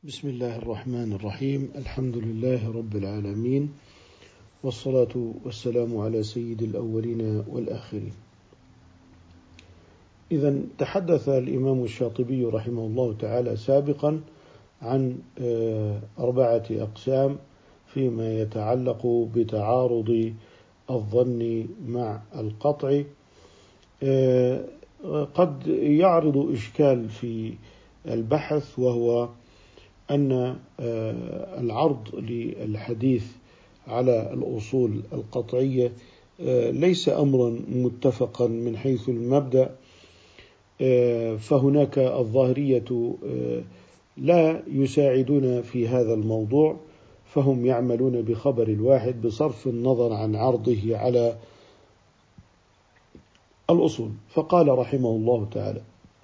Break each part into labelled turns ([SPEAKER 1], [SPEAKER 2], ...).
[SPEAKER 1] بسم الله الرحمن الرحيم. الحمد لله رب العالمين، والصلاة والسلام على سيد الأولين والآخرين. إذن تحدث الإمام الشاطبي رحمه الله تعالى سابقا عن 4 أقسام فيما يتعلق بتعارض الظن مع القطع. قد يعرض إشكال في البحث، وهو أن العرض للحديث على الأصول القطعية ليس أمرا متفقا من حيث المبدأ، فهناك الظاهرية لا يساعدون في هذا الموضوع، فهم يعملون بخبر الواحد بصرف النظر عن عرضه على الأصول. فقال رحمه الله تعالى: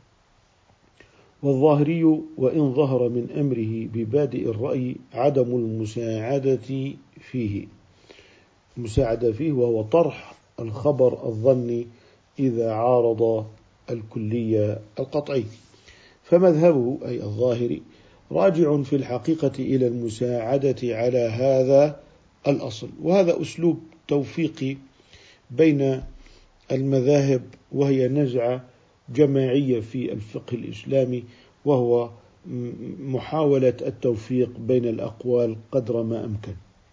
[SPEAKER 1] والظاهري وإن ظهر من أمره ببادئ الرأي عدم المساعدة فيه، مساعدة فيه وهو طرح الخبر الظني إذا عارض الكلية القطعي. فمذهبه أي الظاهري راجع في الحقيقة إلى المساعدة على هذا الأصل، وهذا أسلوب توفيقي بين المذاهب، وهي نزعة جماعية في الفقه الإسلامي، وهو محاولة التوفيق بين الأقوال قدر ما أمكن.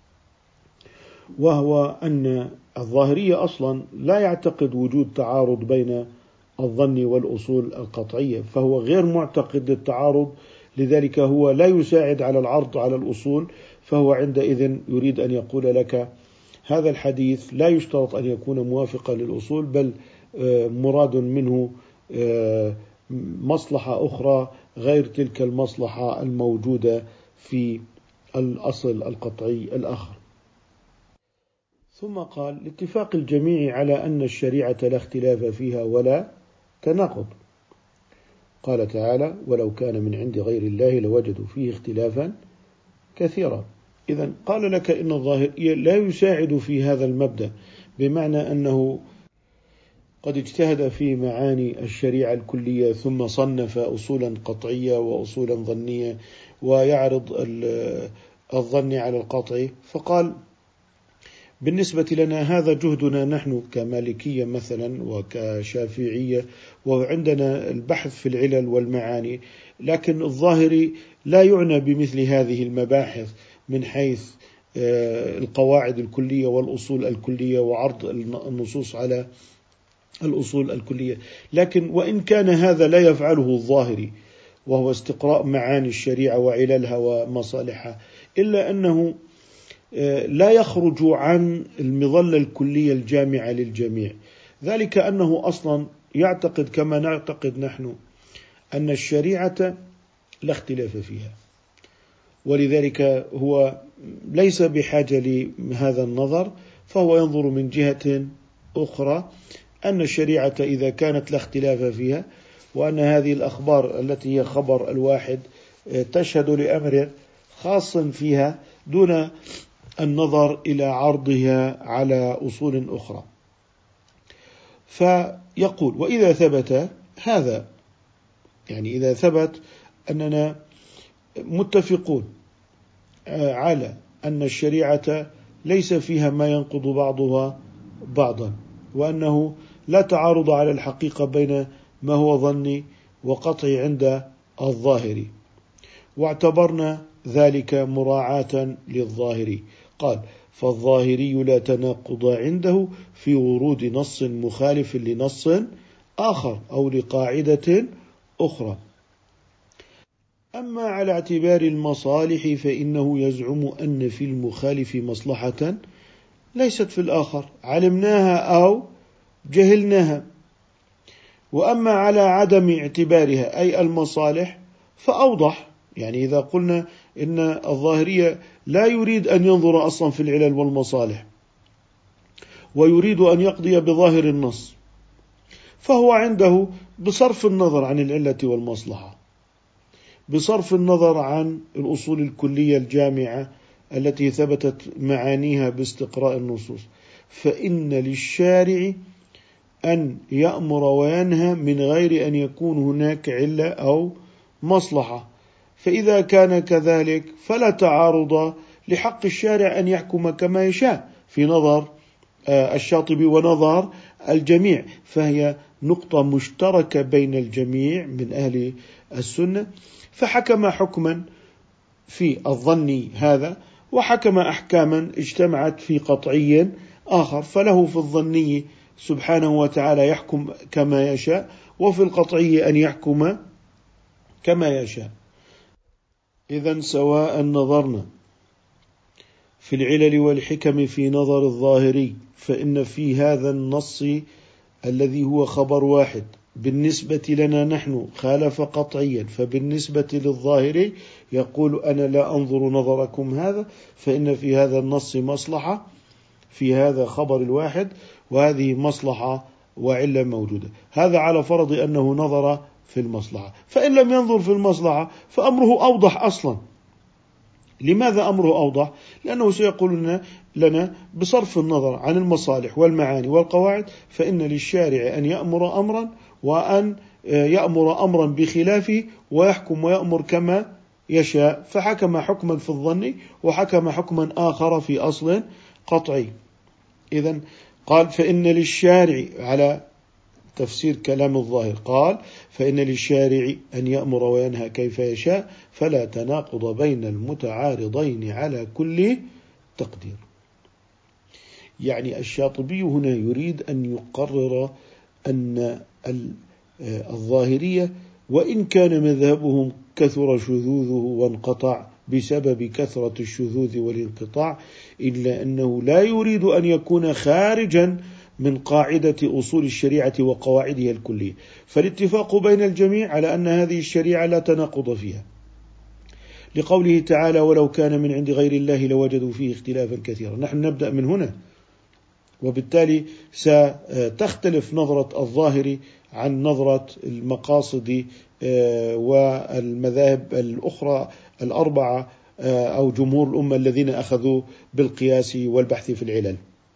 [SPEAKER 1] وهو أن الظاهرية أصلا لا يعتقد وجود تعارض بين الظن والأصول القطعية، فهو غير معتقد للتعارض، لذلك هو لا يساعد على العرض على الأصول. فهو عندئذ يريد أن يقول لك هذا الحديث لا يشترط أن يكون موافقا للأصول، بل مراد منه مصلحة أخرى غير تلك المصلحة الموجودة في الأصل القطعي الآخر. ثم قال: لاتفاق الجميع على أن الشريعة لا اختلاف فيها ولا تناقض. قال تعالى: ولو كان من عند غير الله لوجدوا فيه اختلافا كثيرا. إذن قال لك إن الظاهرية لا يساعد في هذا المبدأ، بمعنى أنه قد اجتهد في معاني الشريعة الكلية ثم صنف أصولا قطعية وأصولا ظنية، ويعرض الظن على القطعي، فقال: بالنسبة لنا هذا جهدنا نحن كمالكية مثلا وكشافعية، وعندنا البحث في العلل والمعاني، لكن الظاهري لا يعنى بمثل هذه المباحث من حيث القواعد الكلية والأصول الكلية وعرض النصوص على الأصول الكلية. لكن وإن كان هذا لا يفعله الظاهري، وهو استقراء معاني الشريعة وعللها ومصالحها، إلا أنه لا يخرج عن المظلة الكلية الجامعة للجميع، ذلك أنه أصلا يعتقد كما نعتقد نحن أن الشريعة لا اختلاف فيها، ولذلك هو ليس بحاجة لهذا النظر، فهو ينظر من جهة أخرى أن الشريعة إذا كانت لا اختلاف فيها، وأن هذه الأخبار التي هي خبر الواحد تشهد لأمر خاص فيها دون النظر إلى عرضها على أصول أخرى. فيقول: وإذا ثبت هذا، يعني إذا ثبت أننا متفقون على أن الشريعة ليس فيها ما ينقض بعضها بعضا، وأنه لا تعارض على الحقيقة بين ما هو ظني وقطعي عند الظاهري، واعتبرنا ذلك مراعاة للظاهري، قال: فالظاهري لا تناقض عنده في ورود نص مخالف لنص آخر أو لقاعدة أخرى. أما على اعتبار المصالح فإنه يزعم أن في المخالف مصلحة ليست في الآخر علمناها أو جهلناها. وأما على عدم اعتبارها أي المصالح فأوضح، يعني إذا قلنا إن الظاهرية لا يريد أن ينظر أصلا في العلل والمصالح، ويريد أن يقضي بظاهر النص، فهو عنده بصرف النظر عن العلة والمصلحة، بصرف النظر عن الأصول الكلية الجامعة التي ثبتت معانيها باستقراء النصوص، فإن للشارع أن يأمر وينهى من غير أن يكون هناك علة أو مصلحة. فإذا كان كذلك فلا تعارض لحق الشارع أن يحكم كما يشاء في نظر الشاطبي ونظر الجميع، فهي نقطة مشتركة بين الجميع من أهل السنة، فحكم حكما في الظن هذا، وحكم أحكاما اجتمعت في قطعي آخر، فله في الظني سبحانه وتعالى يحكم كما يشاء، وفي القطعي أن يحكم كما يشاء. إذن سواء نظرنا في العلل والحكم في نظر الظاهري، فإن في هذا النص الذي هو خبر واحد بالنسبة لنا نحن خالف قطعيا، فبالنسبة للظاهري يقول أنا لا أنظر نظركم هذا، فإن في هذا النص مصلحة في هذا خبر الواحد، وهذه مصلحة وعلة موجودة. هذا على فرض أنه نظر في المصلحة، فإن لم ينظر في المصلحة فأمره أوضح أصلا. لماذا أمره أوضح؟ لأنه سيقول لنا بصرف النظر عن المصالح والمعاني والقواعد، فإن للشارع أن يأمر أمرا وأن يأمر أمرا بخلافه، ويحكم ويأمر كما يشاء، فحكم حكما في الظن وحكم حكما آخر في أصل قطعي. إذن قال فإن للشارع، على تفسير كلام الظاهر، قال فإن للشارع أن يأمر وينهى كيف يشاء، فلا تناقض بين المتعارضين على كل تقدير. يعني الشاطبي هنا يريد أن يقرر أن الظاهرية وإن كان مذهبهم كثر شذوذه وانقطع بسبب كثرة الشذوذ والانقطاع، إلا أنه لا يريد أن يكون خارجا من قاعدة أصول الشريعة وقواعدها الكلية، فالاتفاق بين الجميع على أن هذه الشريعة لا تناقض فيها، لقوله تعالى ولو كان من عند غير الله لوجدوا فيه اختلافا كثيرا. نحن نبدأ من هنا، وبالتالي ستختلف نظرة الظاهر عن نظرة المقاصد والمذاهب الأخرى الأربعة أو جمهور الأمة الذين أخذوا بالقياس والبحث في العلل.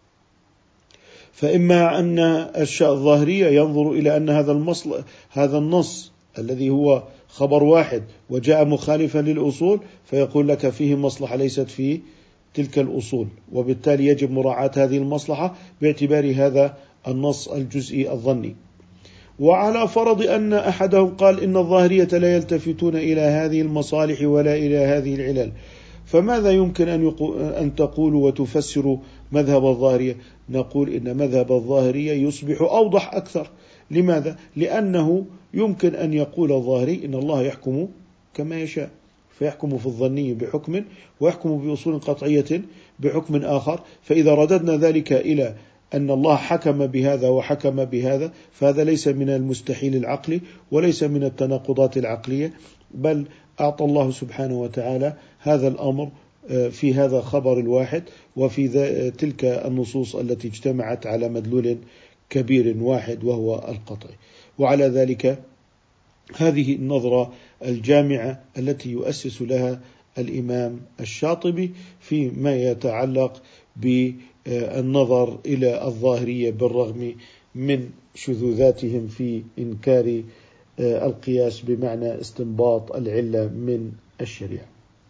[SPEAKER 1] فإما أن الظاهرية ينظر إلى أن هذا النص الذي هو خبر واحد وجاء مخالفا للأصول، فيقول لك فيه مصلحة ليست في تلك الأصول، وبالتالي يجب مراعاة هذه المصلحة باعتبار هذا النص الجزئي الظني. وعلى فرض أن أحدهم قال إن الظاهرية لا يلتفتون إلى هذه المصالح ولا إلى هذه العلل، فماذا يمكن أن تقولوا وتفسروا مذهب الظاهرية؟ نقول إن مذهب الظاهرية يصبح أوضح أكثر. لماذا؟ لأنه يمكن أن يقول الظاهري إن الله يحكم كما يشاء، فيحكم في الظني بحكم، ويحكم بأصول قطعية بحكم آخر، فإذا رددنا ذلك إلى أن الله حكم بهذا وحكم بهذا، فهذا ليس من المستحيل العقلي وليس من التناقضات العقلية، بل أعطى الله سبحانه وتعالى هذا الأمر في هذا خبر الواحد، وفي تلك النصوص التي اجتمعت على مدلول كبير واحد وهو القطع. وعلى ذلك هذه النظرة الجامعة التي يؤسس لها الإمام الشاطبي فيما يتعلق بالنظر إلى الظاهرية بالرغم من شذوذاتهم في إنكار القياس بمعنى استنباط العلة من الشريعة.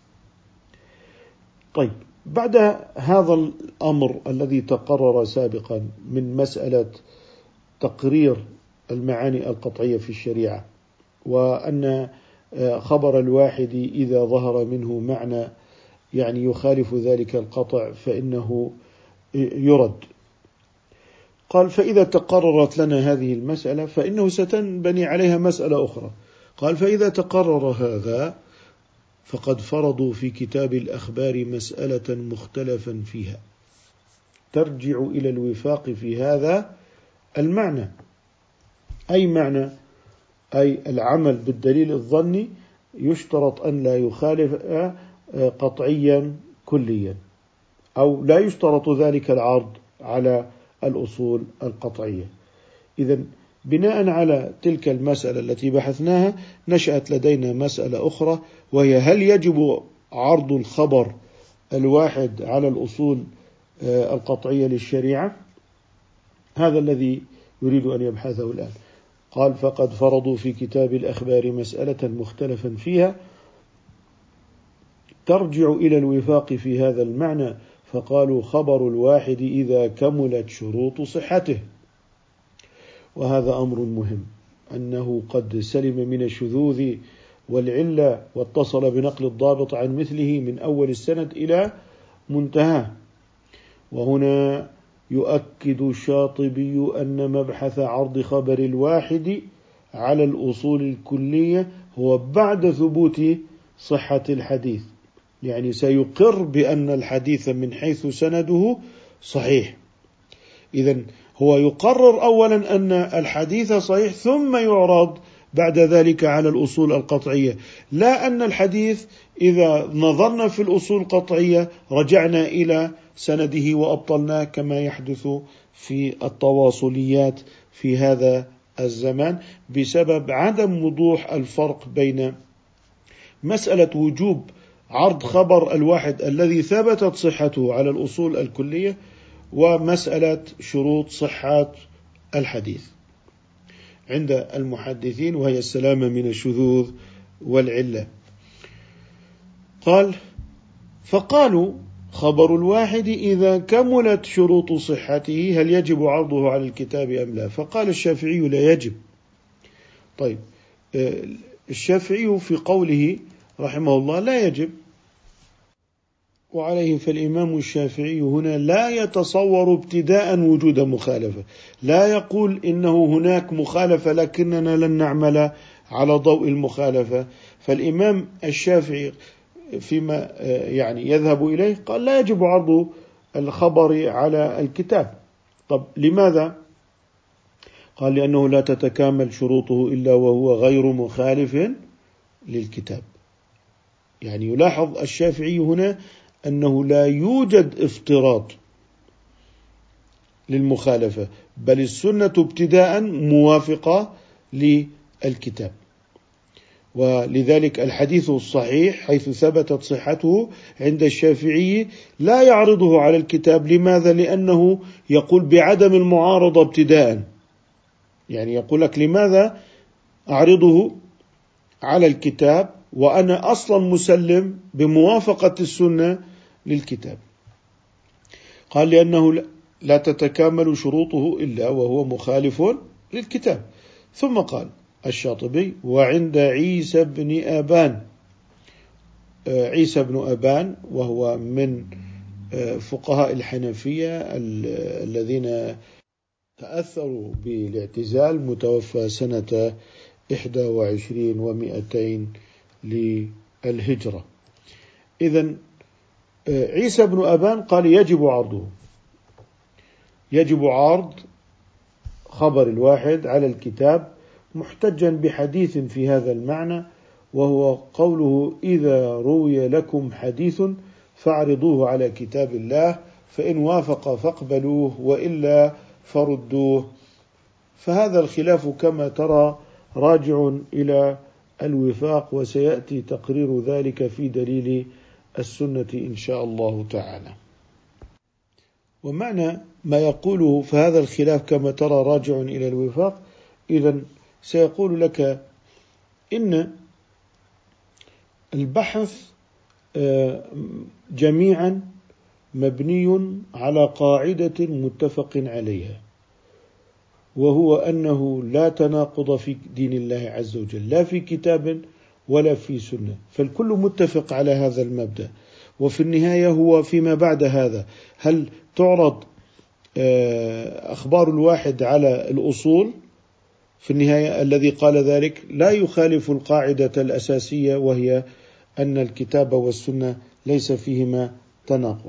[SPEAKER 1] طيب، بعد هذا الأمر الذي تقرر سابقا من مسألة تقرير المعاني القطعية في الشريعة، وأن خبر الواحد إذا ظهر منه معنى يعني يخالف ذلك القطع فإنه يرد، قال فإذا تقررت لنا هذه المسألة فإنه ستنبني عليها مسألة أخرى. قال فإذا تقرر هذا فقد فرضوا في كتاب الأخبار مسألة مختلفا فيها ترجع إلى الوفاق في هذا المعنى. أي معنى؟ أي العمل بالدليل الظني يشترط أن لا يخالف قطعيا كليا، أو لا يشترط ذلك العرض على الأصول القطعية. إذن بناء على تلك المسألة التي بحثناها نشأت لدينا مسألة أخرى، وهي هل يجب عرض الخبر الواحد على الأصول القطعية للشريعة؟ هذا الذي يريد أن يبحثه الآن. قال فقد فرضوا في كتاب الأخبار مسألة مختلفا فيها ترجع إلى الوفاق في هذا المعنى، فقالوا خبر الواحد إذا كملت شروط صحته. وهذا أمر مهم، أنه قد سلم من الشذوذ والعلة واتصل بنقل الضابط عن مثله من أول السند إلى منتهى. وهنا يؤكد الشاطبي أن مبحث عرض خبر الواحد على الأصول الكلية هو بعد ثبوت صحة الحديث، يعني سيقر بأن الحديث من حيث سنده صحيح. إذن هو يقرر أولا أن الحديث صحيح، ثم يعرض بعد ذلك على الأصول القطعية، لا أن الحديث إذا نظرنا في الأصول القطعية رجعنا إلى سنده وأبطلناه كما يحدث في التواصليات في هذا الزمان، بسبب عدم وضوح الفرق بين مسألة وجوب عرض خبر الواحد الذي ثبتت صحته على الأصول الكلية ومسألة شروط صحة الحديث عند المحدثين، وهي السلامة من الشذوذ والعلة. قال فقالوا خبر الواحد إذا كملت شروط صحته هل يجب عرضه على الكتاب أم لا؟ فقال الشافعي لا يجب. طيب، الشافعي في قوله رحمه الله لا يجب، وعليه فالإمام الشافعي هنا لا يتصور ابتداء وجود مخالفة، لا يقول إنه هناك مخالفة لكننا لن نعمل على ضوء المخالفة. فالإمام الشافعي فيما يعني يذهب إليه قال لا يجب عرض الخبر على الكتاب. طب لماذا؟ قال لأنه لا تتكامل شروطه إلا وهو غير مخالف للكتاب. يعني يلاحظ الشافعي هنا أنه لا يوجد افتراض للمخالفة، بل السنة ابتداء موافقة للكتاب. ولذلك الحديث الصحيح حيث ثبتت صحته عند الشافعي لا يعرضه على الكتاب. لماذا؟ لأنه يقول بعدم المعارضة ابتداء، يعني يقول لك لماذا أعرضه على الكتاب وأنا أصلا مسلم بموافقة السنة للكتاب. قال لأنه لا تتكامل شروطه إلا وهو مخالف للكتاب. ثم قال الشاطبي وعند عيسى بن أبان، عيسى بن أبان وهو من فقهاء الحنفية الذين تأثروا بالاعتزال، متوفى سنة 21 و200 للهجرة. إذن عيسى بن أبان قال يجب عرضه، يجب عرض خبر الواحد على الكتاب، محتجا بحديث في هذا المعنى، وهو قوله إذا روي لكم حديث فاعرضوه على كتاب الله فإن وافق فاقبلوه وإلا فردوه. فهذا الخلاف كما ترى راجع إلى الوفاق، وسيأتي تقرير ذلك في دليل السنة إن شاء الله تعالى. ومعنى ما يقوله فهذا الخلاف كما ترى راجع إلى الوفاق، إذن سيقول لك إن البحث جميعا مبني على قاعدة متفق عليها، وهو أنه لا تناقض في دين الله عز وجل، لا في كتاب ولا في سنة، فالكل متفق على هذا المبدأ. وفي النهاية هو فيما بعد هذا هل تعرض أخبار الواحد على الأصول؟ في النهاية الذي قال ذلك لا يخالف القاعدة الأساسية، وهي أن الكتاب والسنة ليس فيهما تناقض،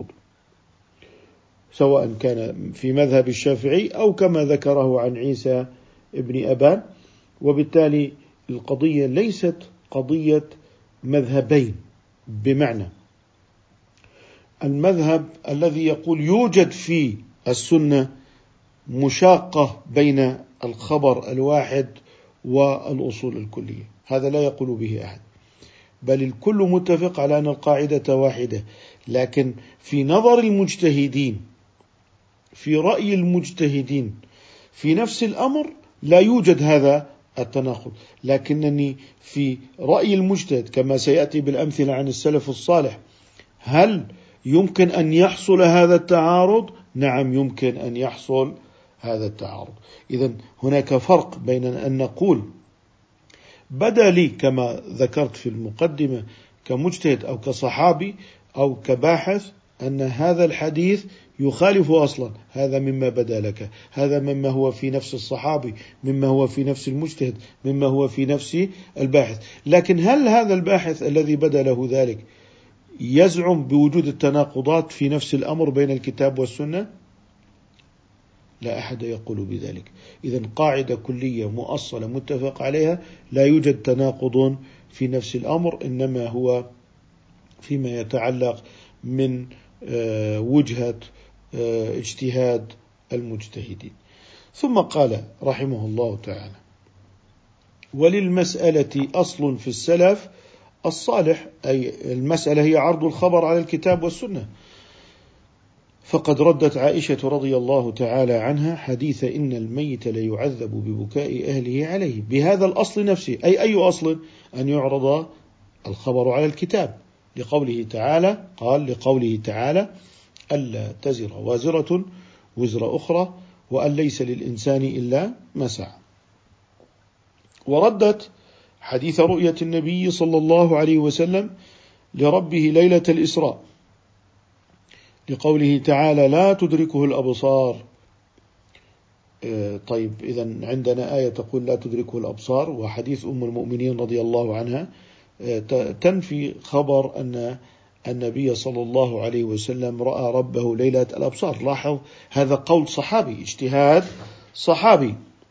[SPEAKER 1] سواء كان في مذهب الشافعي أو كما ذكره عن عيسى ابن أبان. وبالتالي القضية ليست قضية مذهبين، بمعنى المذهب الذي يقول يوجد في السنة مشاقة بين الخبر الواحد والأصول الكلية، هذا لا يقول به أحد، بل الكل متفق على أن القاعدة واحدة. لكن في نظر المجتهدين، في رأي المجتهدين في نفس الأمر لا يوجد هذا التناقض، لكنني في رأي المجتهد كما سيأتي بالأمثلة عن السلف الصالح، هل يمكن أن يحصل هذا التعارض؟ نعم يمكن أن يحصل هذا التعارض. إذن هناك فرق بين أن نقول بدا لي كما ذكرت في المقدمة كمجتهد أو كصحابي أو كباحث أن هذا الحديث يخالف أصلا، هذا مما بدا لك، هذا مما هو في نفس الصحابي، مما هو في نفس المجتهد، مما هو في نفس الباحث. لكن هل هذا الباحث الذي بدا له ذلك يزعم بوجود التناقضات في نفس الأمر بين الكتاب والسنة؟ لا أحد يقول بذلك. إذن قاعدة كلية مؤصلة متفق عليها، لا يوجد تناقض في نفس الأمر، إنما هو فيما يتعلق من وجهة اجتهاد المجتهدين. ثم قال رحمه الله تعالى: وللمسألة أصل في السلف الصالح، أي المسألة هي عرض الخبر على الكتاب والسنة. فقد ردت عائشة رضي الله تعالى عنها حديث إن الميت ليعذب ببكاء أهله عليه بهذا الأصل نفسه، أي أصل؟ أن يعرض الخبر على الكتاب، لقوله تعالى، قال لقوله تعالى: ألا تزر وازرة وزر أخرى وأن ليس للإنسان إلا ما سعى. وردت حديث رؤية النبي صلى الله عليه وسلم لربه ليلة الإسراء، لقوله تعالى: لا تدركه الأبصار. طيب، إذن عندنا آية تقول لا تدركه الأبصار، وحديث أم المؤمنين رضي الله عنها تنفي خبر أن النبي صلى الله عليه وسلم رأى ربه ليلة الأبصار. لاحظ هذا قول صحابي، اجتهاد صحابي.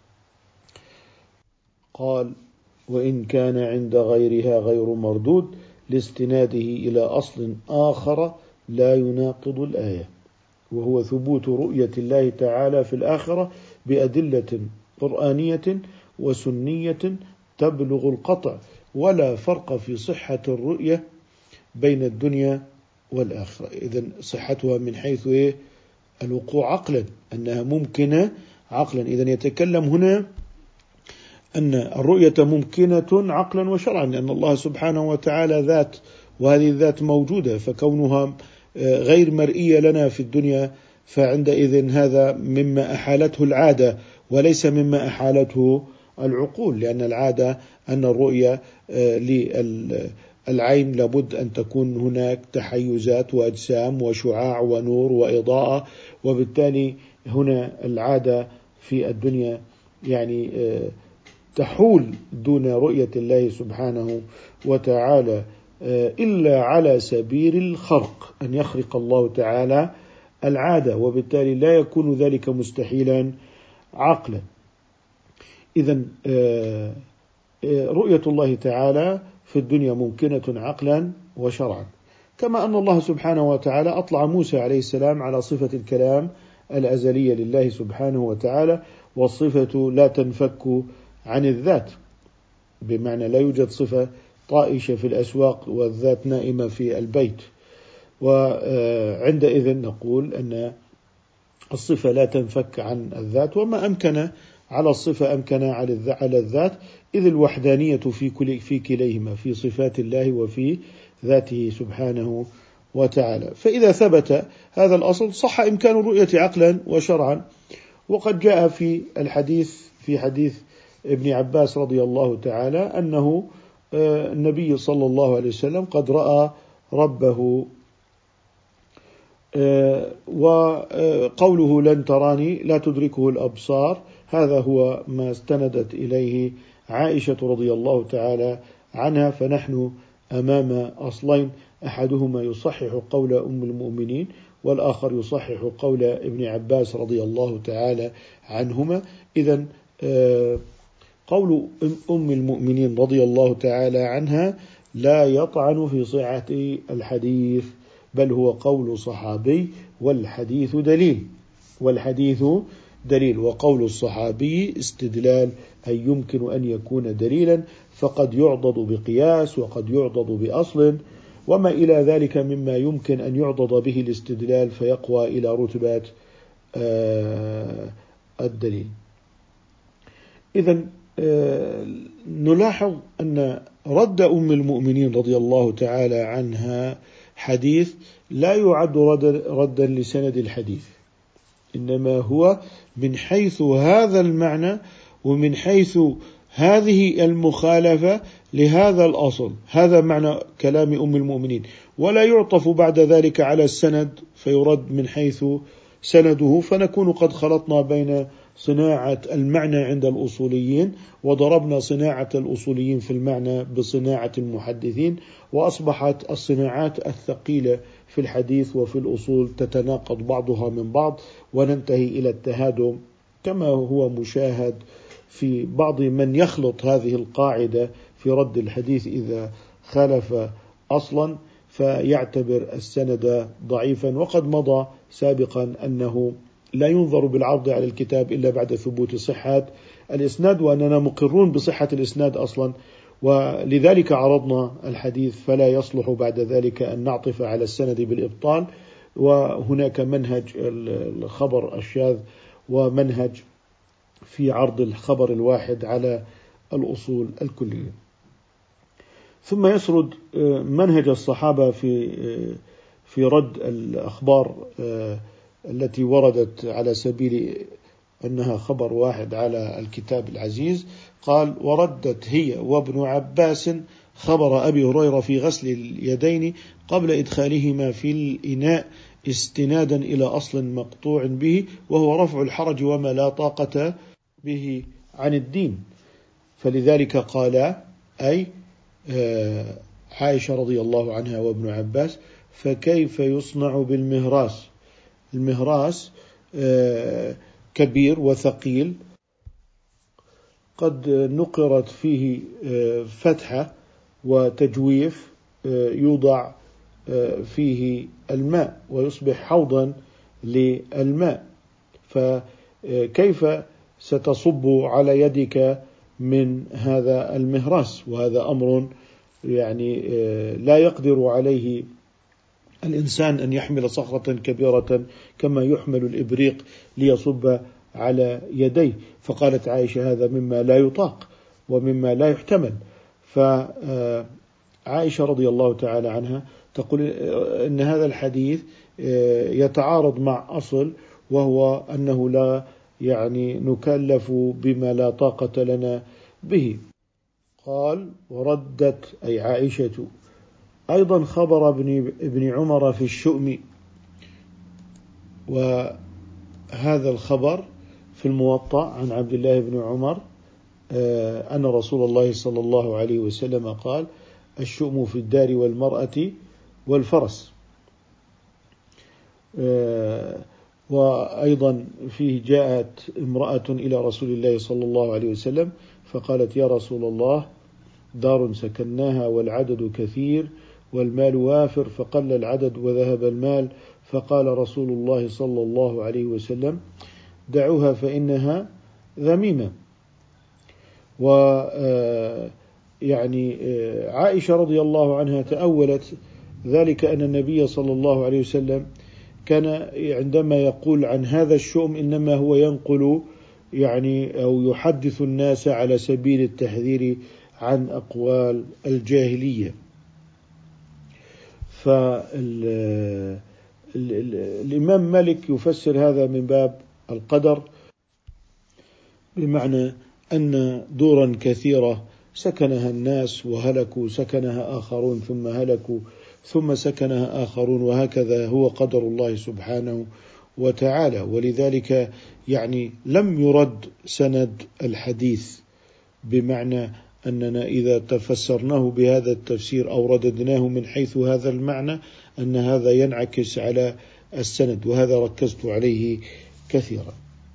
[SPEAKER 1] قال: وإن كان عند غيرها غير مردود لاستناده إلى أصل آخر لا يناقض الآية، وهو ثبوت رؤية الله تعالى في الآخرة بأدلة قرآنية وسنية تبلغ القطع، ولا فرق في صحة الرؤية بين الدنيا والآخرة. إذن صحتها من حيث الوقوع عقلا، أنها ممكنة عقلا. إذن يتكلم هنا أن الرؤية ممكنة عقلا وشرعا، لأن الله سبحانه وتعالى ذات، وهذه الذات موجودة، فكونها غير مرئية لنا في الدنيا فعندئذ هذا مما أحالته العادة وليس مما أحالته العقول، لأن العادة أن الرؤية للعين لابد أن تكون هناك تحيزات وأجسام وشعاع ونور وإضاءة، وبالتالي هنا العادة في الدنيا يعني تحول دون رؤية الله سبحانه وتعالى إلا على سبيل الخرق، أن يخرق الله تعالى العادة، وبالتالي لا يكون ذلك مستحيلا عقلا. إذن رؤية الله تعالى في الدنيا ممكنة عقلا وشرعا، كما أن الله سبحانه وتعالى أطلع موسى عليه السلام على صفة الكلام الأزلية لله سبحانه وتعالى، والصفة لا تنفك عن الذات، بمعنى لا يوجد صفة طائشة في الأسواق والذات نائمة في البيت، وعندئذ نقول أن الصفة لا تنفك عن الذات، وما أمكن على الصفة أمكن على الذات، إذ الوحدانية في كليهما، في صفات الله وفي ذاته سبحانه وتعالى. فإذا ثبت هذا الأصل صح إمكان الرؤية عقلا وشرعا. وقد جاء في الحديث، في حديث ابن عباس رضي الله تعالى أنه النبي صلى الله عليه وسلم قد رأى ربه، وقوله لن تراني لا تدركه الأبصار، هذا هو ما استندت إليه عائشة رضي الله تعالى عنها. فنحن أمام أصلين، أحدهما يصحح قول أم المؤمنين، والآخر يصحح قول ابن عباس رضي الله تعالى عنهما. إذن قول أم المؤمنين رضي الله تعالى عنها لا يطعن في صحة الحديث، بل هو قول صحابي، والحديث دليل، وقول الصحابي استدلال، أي يمكن أن يكون دليلا، فقد يعضد بقياس وقد يعضد بأصل وما إلى ذلك مما يمكن أن يعضد به الاستدلال فيقوى إلى رتبة الدليل. إذن نلاحظ أن رد أم المؤمنين رضي الله تعالى عنها حديث لا يعد ردا لسند الحديث، إنما هو من حيث هذا المعنى ومن حيث هذه المخالفة لهذا الأصل. هذا معنى كلام أم المؤمنين، ولا يعطف بعد ذلك على السند فيرد من حيث سنده، فنكون قد خلطنا بين صناعة المعنى عند الأصوليين وضربنا صناعة الأصوليين في المعنى بصناعة المحدثين، وأصبحت الصناعات الثقيلة في الحديث وفي الأصول تتناقض بعضها من بعض، وننتهي إلى التهادم كما هو مشاهد في بعض من يخلط هذه القاعدة في رد الحديث إذا خالف أصلا فيعتبر السند ضعيفا. وقد مضى سابقا أنه لا ينظر بالعرض على الكتاب إلا بعد ثبوت صحة الإسناد، وأننا مقرون بصحة الإسناد أصلا، ولذلك عرضنا الحديث، فلا يصلح بعد ذلك أن نعطف على السند بالإبطال. وهناك منهج الخبر الشاذ ومنهج في عرض الخبر الواحد على الأصول الكلية. ثم يسرد منهج الصحابة في رد الأخبار التي وردت على سبيل أنها خبر واحد على الكتاب العزيز. قال: وردت هي وابن عباس خبر أبي هريرة في غسل اليدين قبل إدخالهما في الإناء استنادا إلى أصل مقطوع به، وهو رفع الحرج وما لا طاقة به عن الدين. فلذلك قال أي عائشة رضي الله عنها وابن عباس: فكيف يصنع بالمهراس؟ المهراس كبير وثقيل، قد نقرت فيه فتحة وتجويف يوضع فيه الماء ويصبح حوضا للماء، فكيف ستصب على يدك من هذا المهراس؟ وهذا أمر يعني لا يقدر عليه الإنسان أن يحمل صخرة كبيرة كما يحمل الإبريق ليصب على يديه. فقالت عائشة: هذا مما لا يطاق ومما لا يحتمل. فعائشة رضي الله تعالى عنها تقول إن هذا الحديث يتعارض مع أصل، وهو أنه لا يعني نكلف بما لا طاقة لنا به. قال: وردت أي عائشة أيضا خبر ابن عمر في الشؤم، وهذا الخبر في الموطأ عن عبد الله بن عمر أن رسول الله صلى الله عليه وسلم قال: الشؤم في الدار والمرأة والفرس. وأيضا فيه جاءت امرأة إلى رسول الله صلى الله عليه وسلم فقالت: يا رسول الله، دار سكناها والعدد كثير والمال وافر، فقل العدد وذهب المال. فقال رسول الله صلى الله عليه وسلم: دعوها فإنها ذميمة. ويعني عائشة رضي الله عنها تأولت ذلك أن النبي صلى الله عليه وسلم كان عندما يقول عن هذا الشؤم إنما هو ينقل يعني أو يحدث الناس على سبيل التحذير عن أقوال الجاهلية. فالإمام مالك يفسر هذا من باب القدر، بمعنى أن دورا كثيرة سكنها الناس وهلكوا، سكنها آخرون ثم هلكوا، ثم سكنها آخرون، وهكذا هو قدر الله سبحانه وتعالى. ولذلك يعني لم يرد سند الحديث، بمعنى أننا إذا تفسرناه بهذا التفسير أو رددناه من حيث هذا المعنى أن هذا ينعكس على السند، وهذا ركزت عليه كثيرا.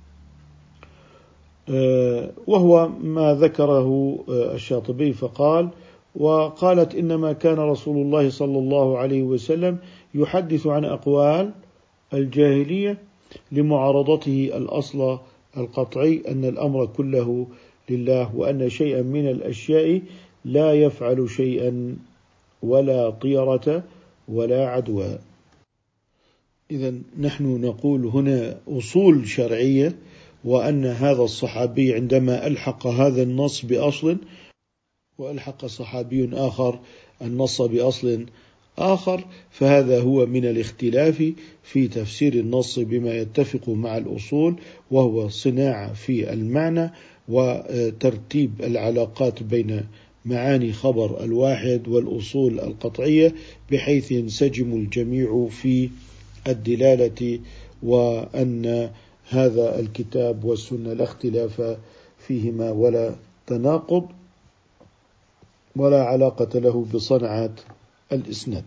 [SPEAKER 1] وهو ما ذكره الشاطبي فقال: وقالت: إنما كان رسول الله صلى الله عليه وسلم يحدث عن أقوال الجاهلية لمعارضته الأصل القطعي أن الأمر كله لله، وأن شيئا من الأشياء لا يفعل شيئا ولا طيرة ولا عدوى. إذن نحن نقول هنا أصول شرعية وأن هذا الصحابي عندما ألحق هذا النص بأصل، وألحق صحابي آخر النص بأصل آخر، فهذا هو من الاختلاف في تفسير النص بما يتفق مع الأصول، وهو صناعة في المعنى وترتيب العلاقات بين معاني خبر الواحد والأصول القطعية بحيث ينسجم الجميع في الدلالة، وأن هذا الكتاب والسنة لا اختلاف فيهما ولا تناقض ولا علاقة له بصنعة الإسناد.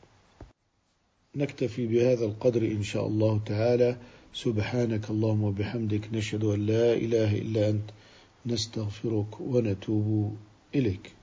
[SPEAKER 1] نكتفي بهذا القدر إن شاء الله تعالى. سبحانك اللهم وبحمدك، نشهد أن لا إله إلا أنت، نستغفرك ونتوب إليك.